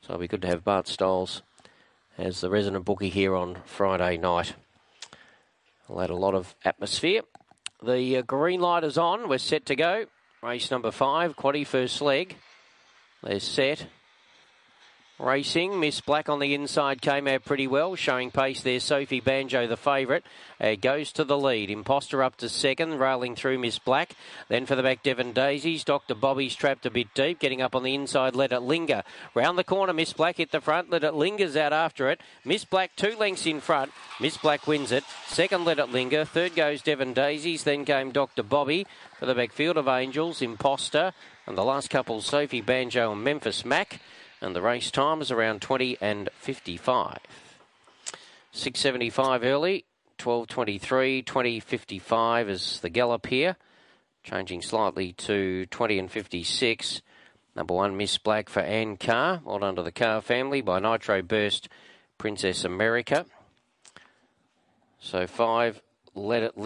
So it'll be good to have Bart Stiles as the resident bookie here on Friday night. We'll add a lot of atmosphere. The green light is on. We're set to go. Race number 5, quaddie first leg. They're set. Racing, Miss Black on the inside came out pretty well, showing pace there. Sophie Banjo, the favourite, goes to the lead. Imposter up to second, railing through Miss Black. Then for the back, Devon Daisies. Dr. Bobby's trapped a bit deep, getting up on the inside. Let It Linger. Round the corner, Miss Black hit the front. Let It Linger's out after it. Miss Black 2 lengths in front. Miss Black wins it. Second, Let It Linger. Third goes Devon Daisies. Then came Dr. Bobby for the back, Field of Angels, Imposter. And the last couple, Sophie Banjo and Memphis Mac. And the race time is around 20 and 55. 6:75 early, 12:23, 20:55 is the gallop here. Changing slightly to 20 and 56. Number 1, Miss Black for Ann Carr. Well done to the Carr family by Nitro Burst, Princess America. So 5, Let It